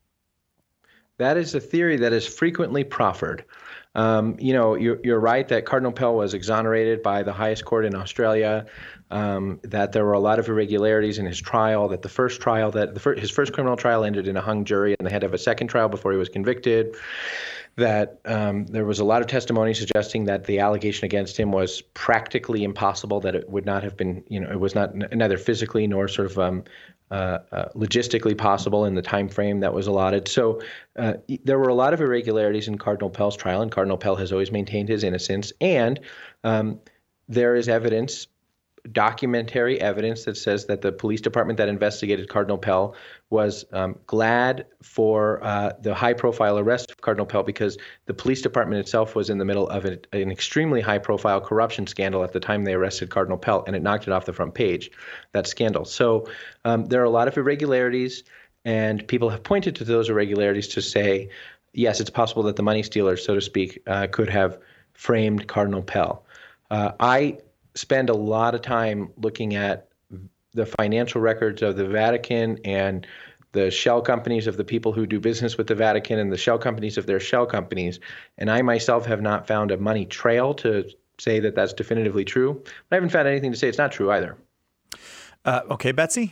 That is a theory that is frequently proffered. Um, you know, you're, you're right that Cardinal Pell was exonerated by the highest court in Australia, um, that there were a lot of irregularities in his trial, that the first trial, that the fir- his first criminal trial ended in a hung jury, and they had to have a second trial before he was convicted, that um, there was a lot of testimony suggesting that the allegation against him was practically impossible, that it would not have been, you know, it was not n- neither physically nor sort of um, uh, uh, logistically possible in the time frame that was allotted. So uh, there were a lot of irregularities in Cardinal Pell's trial, and Cardinal Pell has always maintained his innocence. And um, there is evidence, documentary evidence, that says that the police department that investigated Cardinal Pell was um, glad for uh, the high-profile arrest of Cardinal Pell, because the police department itself was in the middle of a, an extremely high-profile corruption scandal at the time they arrested Cardinal Pell, and it knocked it off the front page, that scandal. So um, there are a lot of irregularities, and people have pointed to those irregularities to say, yes, it's possible that the money stealers, so to speak, uh, could have framed Cardinal Pell. Uh, I spend a lot of time looking at the financial records of the Vatican and the shell companies of the people who do business with the Vatican and the shell companies of their shell companies. And I myself have not found a money trail to say that that's definitively true. But I haven't found anything to say it's not true either. Uh, okay, Betsy?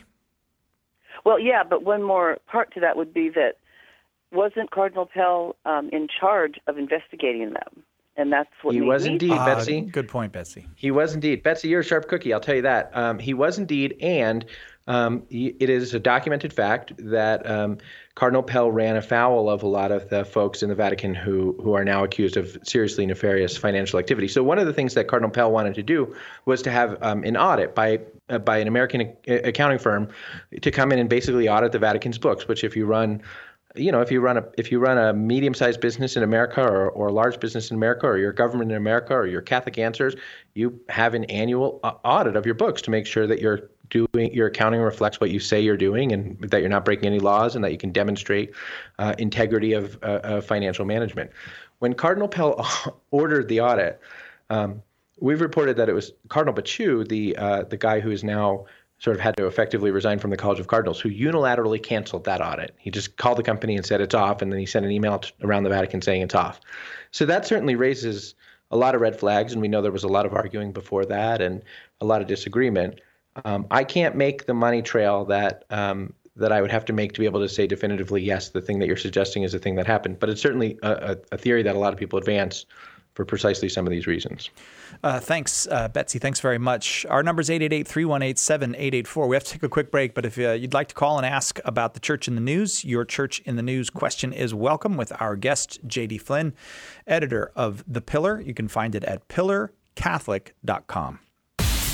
Well, yeah, but one more part to that would be that wasn't Cardinal Pell um, in charge of investigating them? And that's what he was indeed, uh, Betsy. Good point, Betsy. He was indeed. Betsy, you're a sharp cookie, I'll tell you that. Um, he was indeed, and um, he, it is a documented fact that um, Cardinal Pell ran afoul of a lot of the folks in the Vatican who who are now accused of seriously nefarious financial activity. So one of the things that Cardinal Pell wanted to do was to have um, an audit by uh, by an American a- accounting firm to come in and basically audit the Vatican's books, which if you run You know, if you run a if you run a medium-sized business in America, or, or a large business in America, or your government in America, or your Catholic Answers, you have an annual uh, audit of your books to make sure that you're doing your accounting reflects what you say you're doing, and that you're not breaking any laws, and that you can demonstrate uh, integrity of, uh, of financial management. When Cardinal Pell ordered the audit, um, we've reported that it was Cardinal Baciu, the uh, the guy who is now sort of had to effectively resign from the College of Cardinals, who unilaterally canceled that audit. He just called the company and said it's off, and then he sent an email t- around the Vatican saying it's off. So that certainly raises a lot of red flags, and we know there was a lot of arguing before that and a lot of disagreement. Um, I can't make the money trail that um, that I would have to make to be able to say definitively, yes, the thing that you're suggesting is the thing that happened. But it's certainly a, a, a theory that a lot of people advance for precisely some of these reasons. Uh, thanks, uh, Betsy. Thanks very much. Our number is eight eight eight, three one eight, seven eight eight four. We have to take a quick break, but if uh, you'd like to call and ask about the Church in the News, your Church in the News question is welcome with our guest, J D Flynn, editor of The Pillar. You can find it at pillar catholic dot com.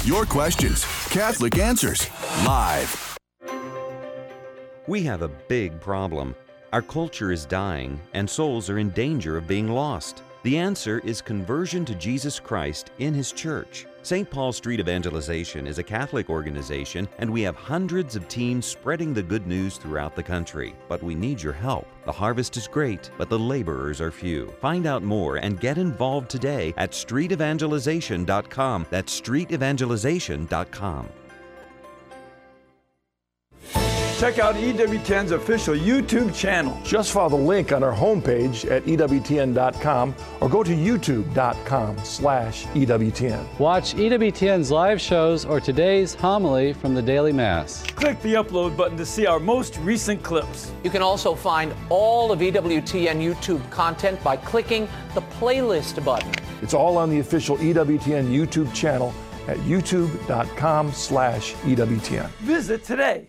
Your questions, Catholic Answers, live. We have a big problem. Our culture is dying, and souls are in danger of being lost. The answer is conversion to Jesus Christ in His church. Saint Paul Street Evangelization is a Catholic organization, and we have hundreds of teams spreading the good news throughout the country. But we need your help. The harvest is great, but the laborers are few. Find out more and get involved today at street evangelization dot com. That's street evangelization dot com. Check out E W T N's official YouTube channel. Just follow the link on our homepage at E W T N dot com or go to YouTube dot com slash E W T N. Watch E W T N's live shows or today's homily from the Daily Mass. Click the upload button to see our most recent clips. You can also find all of E W T N YouTube content by clicking the playlist button. It's all on the official E W T N YouTube channel at YouTube dot com slash E W T N. Visit today.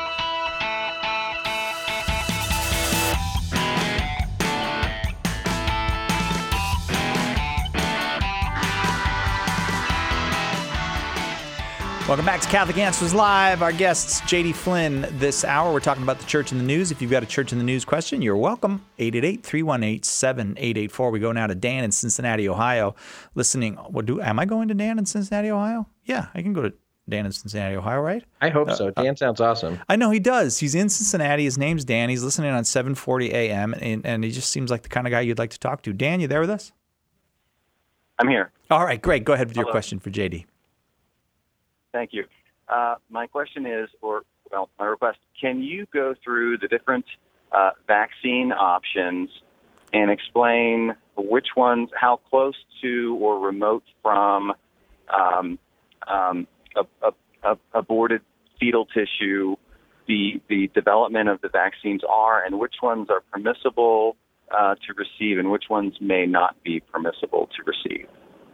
Welcome back to Catholic Answers Live. Our guests, J D Flynn, this hour. We're talking about the Church in the News. If you've got a Church in the News question, you're welcome. eight eight eight, three one eight, seven eight eight four. We go now to Dan in Cincinnati, Ohio, listening. What do? Am I going to Dan in Cincinnati, Ohio? Yeah, I can go to Dan in Cincinnati, Ohio, right? I hope uh, so. Dan uh, sounds awesome. I know he does. He's in Cincinnati. His name's Dan. He's listening on seven forty A M, and, and he just seems like the kind of guy you'd like to talk to. Dan, you there with us? I'm here. All right, great. Go ahead with Hello. your question for J D. Thank you. Uh, my question is, or, well, my request, can you go through the different uh, vaccine options and explain which ones, how close to or remote from um, um, a, a, a aborted fetal tissue the, the development of the vaccines are, and which ones are permissible uh, to receive and which ones may not be permissible to receive?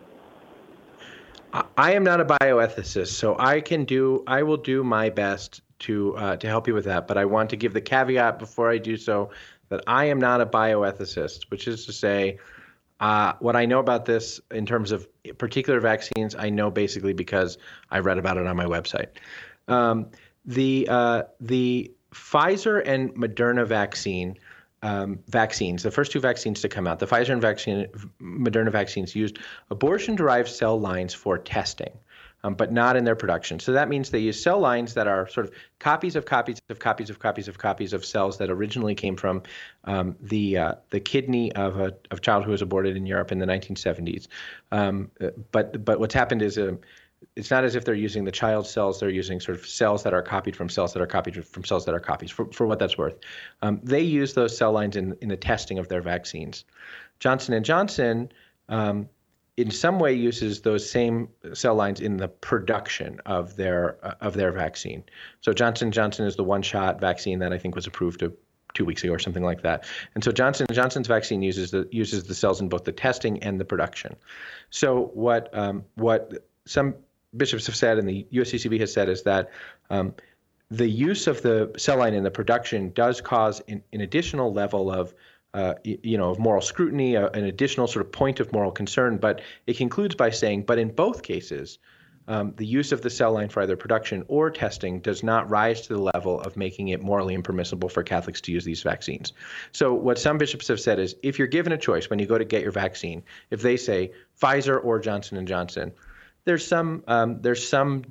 I am not a bioethicist, so I can do. I will do my best to uh, to help you with that. But I want to give the caveat before I do so that I am not a bioethicist, which is to say, uh, what I know about this in terms of particular vaccines, I know basically because I read about it on my website. Um, the uh, the Pfizer and Moderna vaccine. Um, vaccines, the first two vaccines to come out, the Pfizer and vaccine, Moderna vaccines used abortion-derived cell lines for testing, um, but not in their production. So that means they use cell lines that are sort of copies of copies of copies of copies of copies of cells that originally came from um, the uh, the kidney of a of a child who was aborted in Europe in the nineteen seventies. Um, but but what's happened is a It's not as if they're using the child cells. They're using sort of cells that are copied from cells that are copied from cells that are copies, for, for what that's worth. Um, they use those cell lines in, in the testing of their vaccines. Johnson and Johnson, um, in some way, uses those same cell lines in the production of their uh, of their vaccine. So Johnson and Johnson is the one-shot vaccine that I think was approved to two weeks ago or something like that. And so Johnson and Johnson's vaccine uses the uses the cells in both the testing and the production. So what um, what some bishops have said and the U S C C B has said is that um, the use of the cell line in the production does cause an, an additional level of, uh, you know, of moral scrutiny, uh, an additional sort of point of moral concern. But it concludes by saying, but in both cases, um, the use of the cell line for either production or testing does not rise to the level of making it morally impermissible for Catholics to use these vaccines. So what some bishops have said is, if you're given a choice when you go to get your vaccine, if they say Pfizer or Johnson and Johnson, There's some um, there's some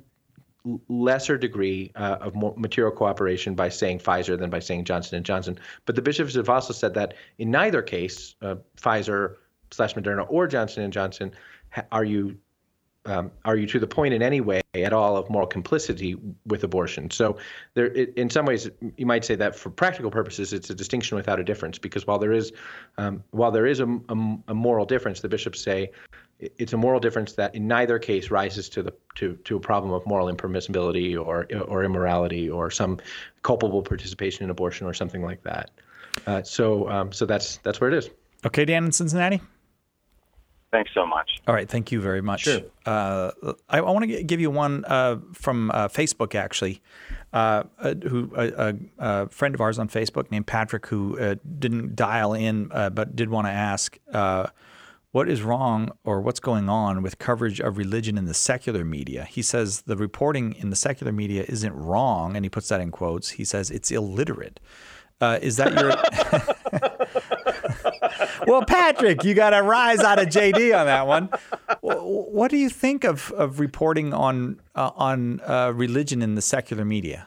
lesser degree uh, of more material cooperation by saying Pfizer than by saying Johnson and Johnson. But the bishops have also said that in neither case, uh, Pfizer slash Moderna or Johnson and Johnson, ha- are you um, are you to the point in any way at all of moral complicity with abortion? So there, it, in some ways, you might say that for practical purposes, it's a distinction without a difference, because while there is um, while there is a, a, a moral difference, the bishops say it's a moral difference that in neither case rises to the to, to a problem of moral impermissibility or or immorality or some culpable participation in abortion or something like that. Uh, so um, so that's that's where it is. Okay, Dan in Cincinnati. Thanks so much. All right, thank you very much. Sure. Uh, I, I want to give you one uh, from uh, Facebook, actually, uh, uh, who a, a friend of ours on Facebook named Patrick, who uh, didn't dial in uh, but did want to ask. Uh, what is wrong or what's going on with coverage of religion in the secular media. He says the reporting in the secular media isn't wrong, and he puts that in quotes. He says it's illiterate. Uh, is that your... Well, Patrick, you got to rise out of J D on that one. What do you think of, of reporting on uh, on uh, religion in the secular media?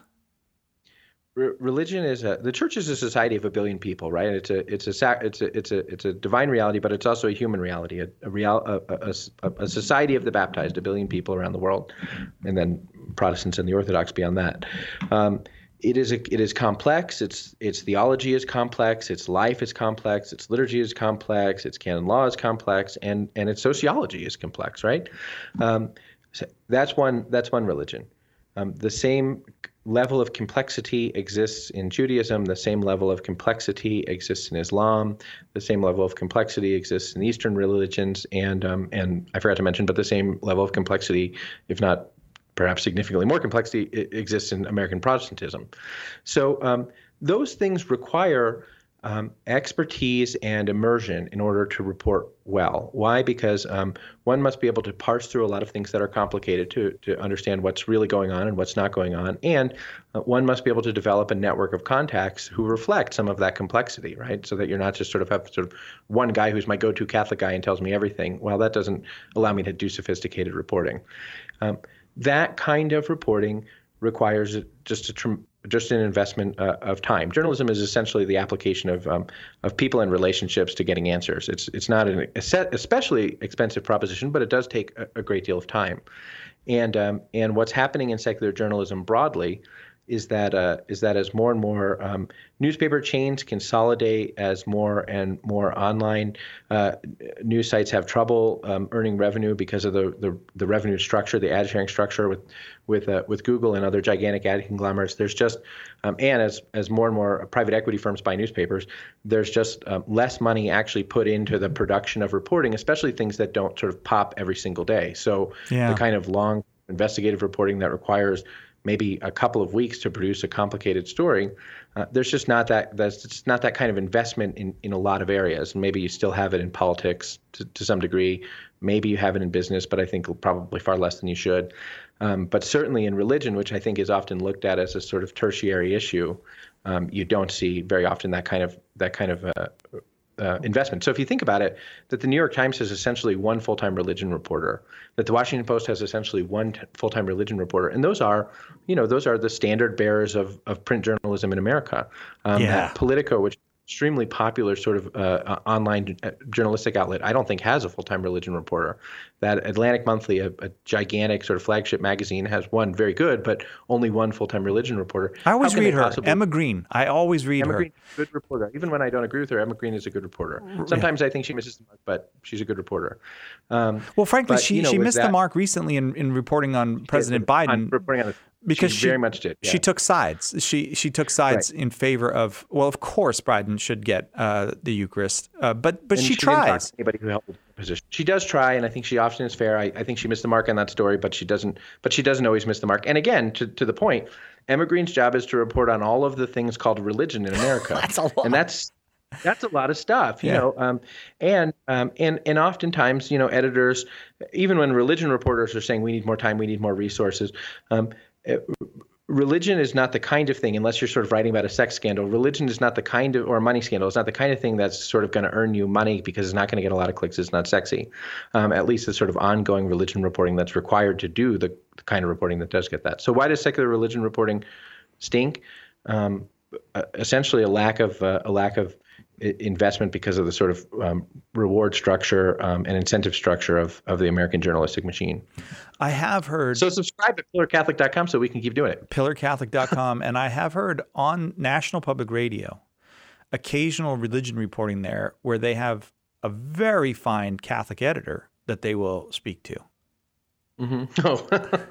Religion is a the church is a society of a billion people, right? It's a it's a it's a it's a it's a divine reality, but it's also a human reality, a a, real, a, a, a society of the baptized, a billion people around the world, and then Protestants and the Orthodox beyond that. Um, It is a, it is complex. Its its theology is complex. Its life is complex. Its liturgy is complex. Its canon law is complex, and and its sociology is complex. Right? Um, so that's one that's one religion. Um, the same level of complexity exists in Judaism. The same level of complexity exists in Islam. The same level of complexity exists in Eastern religions, and um, and I forgot to mention, but the same level of complexity, if not perhaps significantly more complexity, exists in American Protestantism. So um, those things require um, expertise and immersion in order to report well. Why? Because um, one must be able to parse through a lot of things that are complicated to, to understand what's really going on and what's not going on. And uh, one must be able to develop a network of contacts who reflect some of that complexity, right? So that you're not just sort of have sort of one guy who's my go-to Catholic guy and tells me everything. Well, that doesn't allow me to do sophisticated reporting. Um, That kind of reporting requires just a tr- just an investment uh, of time. Journalism is essentially the application of um, of people and relationships to getting answers. It's it's not an especially expensive proposition, but it does take a, a great deal of time. And um, and what's happening in secular journalism broadly is that uh, is that as more and more um, newspaper chains consolidate, as more and more online uh, news sites have trouble um, earning revenue because of the, the the revenue structure, the ad sharing structure with with uh, with Google and other gigantic ad conglomerates. There's just um, and as as more and more private equity firms buy newspapers, there's just um, less money actually put into the production of reporting, especially things that don't sort of pop every single day. So Yeah. the kind of long investigative reporting that requires maybe a couple of weeks to produce a complicated story, uh, there's just not that that's just not that kind of investment in, in a lot of areas. And maybe you still have it in politics to, to some degree. Maybe you have it in business, but I think probably far less than you should. Um, but certainly in religion, which I think is often looked at as a sort of tertiary issue, um, you don't see very often that kind of that kind of uh, Uh, investment. So if you think about it, that the New York Times has essentially one full-time religion reporter, that the Washington Post has essentially one t- full-time religion reporter, and those are, you know, those are the standard bearers of, of print journalism in America. Um, Yeah. that Politico, which is an extremely popular sort of uh, uh, online uh, journalistic outlet, I don't think has a full-time religion reporter. That Atlantic Monthly, a, a gigantic sort of flagship magazine, has one very good, but only one full-time religion reporter. I always How can read they her, possibly- Emma Green. I always read Emma her. Green is a good reporter. Even when I don't agree with her, Emma Green is a good reporter. Sometimes I think she misses the mark, but she's a good reporter. Um, Well, frankly, but, she you know, she with missed that- the mark recently in, in reporting on President on Biden. reporting on the- because she she very much did, She yeah. took sides. She she took sides in favor of. Well, of course, Biden should get uh, the Eucharist, uh, but but And she, didn't talk tries. to anybody who held the position. She does try, and I think she often is fair. I, I think she missed the mark on that story, but she doesn't. But she doesn't always miss the mark. And again, to to the point, Emma Green's job is to report on all of the things called religion in America. That's a lot. And that's that's a lot of stuff, you Yeah. know. Um, and um, and and oftentimes, you know, editors, even when religion reporters are saying we need more time, we need more resources. Um, it, Religion is not the kind of thing, unless you're sort of writing about a sex scandal, religion is not the kind of, or a money scandal, it's not the kind of thing that's sort of going to earn you money because it's not going to get a lot of clicks, it's not sexy. Um, at least the sort of ongoing religion reporting that's required to do the, the kind of reporting that does get that. So why does secular religion reporting stink? Um, uh, essentially a lack of uh, a lack of investment because of the sort of um, reward structure um, and incentive structure of, of the American journalistic machine. I have heard. So subscribe at pillar catholic dot com so we can keep doing it. pillar catholic dot com, and I have heard on National Public Radio occasional religion reporting there where they have a very fine Catholic editor that they will speak to. Mm-hmm. Oh,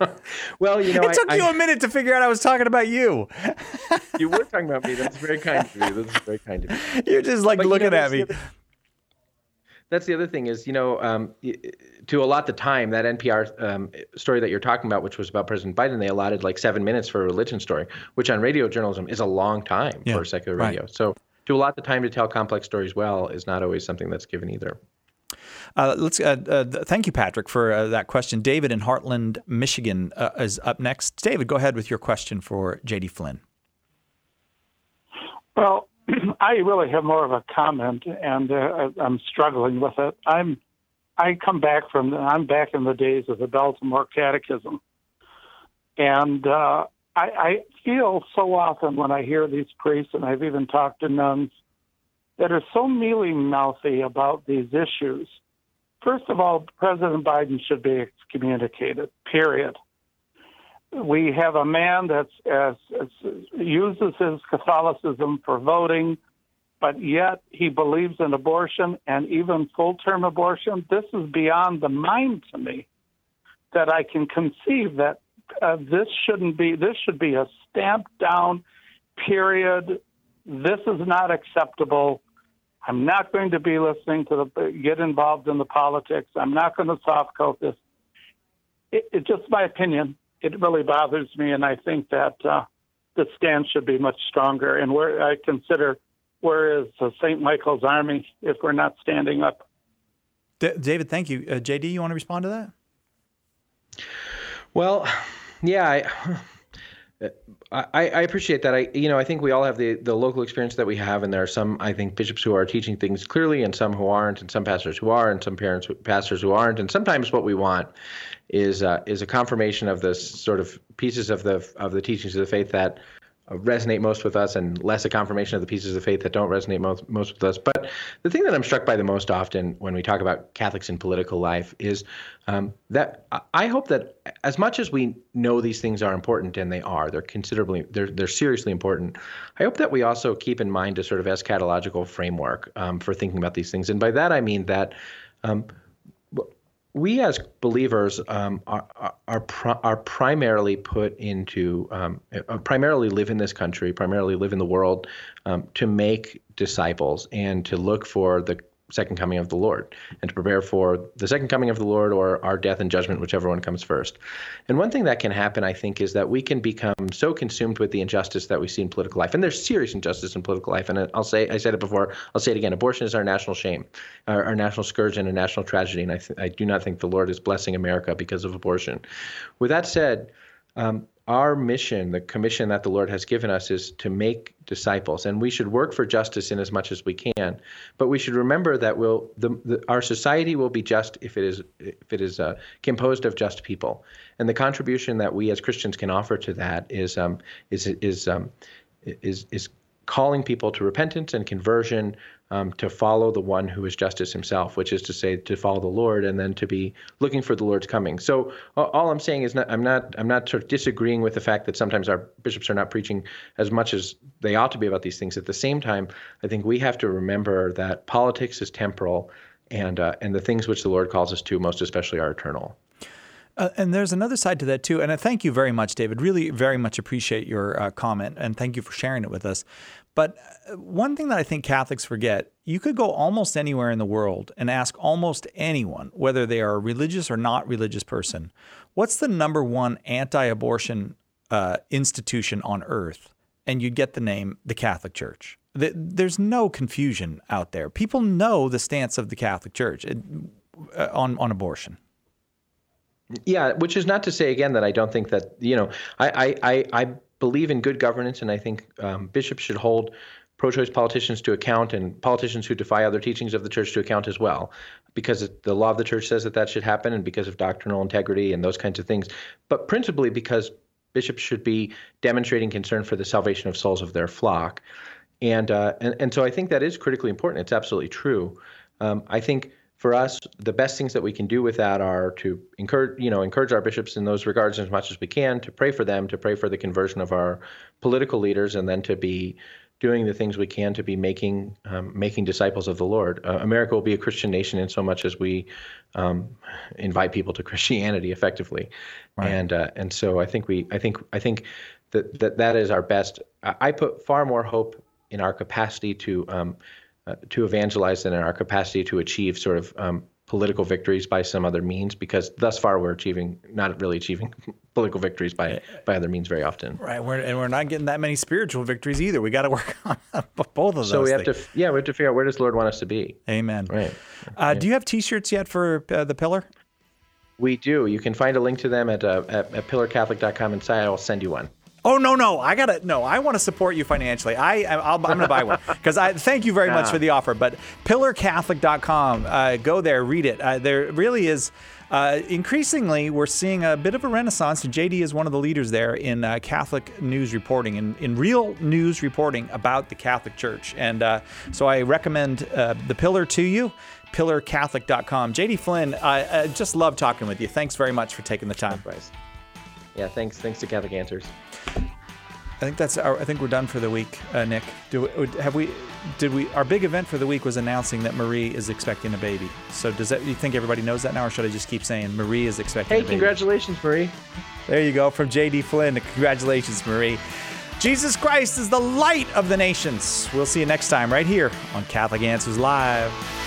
well, you know, it took I, you I, a minute to figure out I was talking about you. You were talking about me. That's very kind of you. That's very kind of you. You're just like But, looking you know, at me. that's the other- That's the other thing is, you know, um, to allot the time, that N P R um, story that you're talking about, which was about President Biden, they allotted like seven minutes for a religion story, which on radio journalism is a long time Yeah, for secular right. radio. So to allot the time to tell complex stories well is not always something that's given either. Uh, let's. Uh, uh, thank you, Patrick, for uh, that question. David in Heartland, Michigan, uh, is up next. David, go ahead with your question for J D Flynn. Well, I really have more of a comment, and uh, I'm struggling with it. I'm, I come back from, I'm back in the days of the Baltimore Catechism, and uh, I, I feel so often when I hear these priests, and I've even talked to nuns, that are so mealy-mouthy about these issues. First of all, President Biden should be excommunicated, period. We have a man that uses his Catholicism for voting, but yet he believes in abortion and even full-term abortion. This is beyond the mind to me that I can conceive that uh, this shouldn't be, this should be a stamped down period. This is not acceptable. I'm not going to be listening to the, get involved in the politics. I'm not going to soft coat this. It, it's just my opinion. It really bothers me, and I think that uh, the stand should be much stronger. And where I consider, where is uh, Saint Michael's Army if we're not standing up? D- David, thank you. Uh, J D, you want to respond to that? Well, yeah, I, I, I appreciate that. I, you know, I think we all have the, the local experience that we have, and there are some, I think, bishops who are teaching things clearly, and some who aren't, and some pastors who are, and some parents, pastors who aren't. And sometimes what we want is uh, is a confirmation of the sort of pieces of the of the teachings of the faith that resonate most with us, and less a confirmation of the pieces of faith that don't resonate most, most with us. But the thing that I'm struck by the most often when we talk about Catholics in political life is um, that I hope that as much as we know these things are important, and they are, they're considerably, they're they're seriously important, I hope that we also keep in mind a sort of eschatological framework um, for thinking about these things. And by that I mean that um, we as believers um, are are, are are primarily put into um, uh, primarily live in this country, primarily live in the world um, to make disciples and to look for the second coming of the Lord, and to prepare for the second coming of the Lord, or our death and judgment, whichever one comes first. And one thing that can happen, I think, is that we can become so consumed with the injustice that we see in political life. And there's serious injustice in political life. And I'll say, I said it before, I'll say it again, abortion is our national shame, our, our national scourge and a national tragedy. And I, th- I do not think the Lord is blessing America because of abortion. With that said, um, our mission, the commission that the Lord has given us, is to make disciples, and we should work for justice in as much as we can. But we should remember that we'll, the, the, our society will be just if it is if it is uh, composed of just people, and the contribution that we as Christians can offer to that is um, is is um, is is calling people to repentance and conversion, um, to follow the one who is justice himself, which is to say, to follow the Lord, and then to be looking for the Lord's coming. So all I'm saying is, not, I'm not I'm not sort of disagreeing with the fact that sometimes our bishops are not preaching as much as they ought to be about these things. At the same time, I think we have to remember that politics is temporal, and uh, and the things which the Lord calls us to, most especially, are eternal. Uh, and there's another side to that too. And I thank you very much, David. Really very much appreciate your uh, comment, and thank you for sharing it with us. But one thing that I think Catholics forget, you could go almost anywhere in the world and ask almost anyone, whether they are a religious or not religious person, what's the number one anti-abortion uh, institution on earth? And you'd get the name, the Catholic Church. There's no confusion out there. People know the stance of the Catholic Church on, on abortion. Yeah, which is not to say, again, that I don't think that, you know, I I, I believe in good governance, and I think um, bishops should hold pro-choice politicians to account, and politicians who defy other teachings of the church to account as well, because the law of the church says that that should happen, and because of doctrinal integrity and those kinds of things, but principally because bishops should be demonstrating concern for the salvation of souls of their flock. And uh, and, and so I think that is critically important. It's absolutely true. Um, I think for us, the best things that we can do with that are to encourage, you know, encourage our bishops in those regards as much as we can, to pray for them, to pray for the conversion of our political leaders, and then to be doing the things we can to be making um, making disciples of the Lord. Uh, America will be a Christian nation in so much as we um, invite people to Christianity effectively, right. and uh, and so I think we I think I think that that, that is our best. I, I put far more hope in our capacity to um, uh, to evangelize than in our capacity to achieve sort of um, political victories by some other means, because thus far we're achieving not really achieving political victories by by other means very often. Right, we're, and we're not getting that many spiritual victories either. We got to work on both of those. So we have things. to, yeah, we have to figure out where does the Lord want us to be. Amen. Right. Uh, yeah. Do you have T-shirts yet for uh, the Pillar? We do. You can find a link to them at uh, at, at pillar catholic dot com, and I will send you one. Oh no no! I gotta no. I want to support you financially. I I'll, I'm gonna buy one because I thank you very much for the offer. But pillar catholic dot com, uh, go there, read it. Uh, there really is. Uh, increasingly, we're seeing a bit of a renaissance, and J D is one of the leaders there in uh, Catholic news reporting, in, in real news reporting about the Catholic Church. And uh, so I recommend uh, the Pillar to you, pillar catholic dot com. J D Flynn, I, I just love talking with you. Thanks very much for taking the time. Likewise. Yeah, thanks. Thanks to Catholic Answers. I think that's our, I think we're done for the week, uh, Nick. Do have we? Did we? Our big event for the week was announcing that Marie is expecting a baby. So does that? You think everybody knows that now, or should I just keep saying Marie is expecting? Hey, a baby? Congratulations, Marie! There you go from J D Flynn. Congratulations, Marie. Jesus Christ is the light of the nations. We'll see you next time right here on Catholic Answers Live.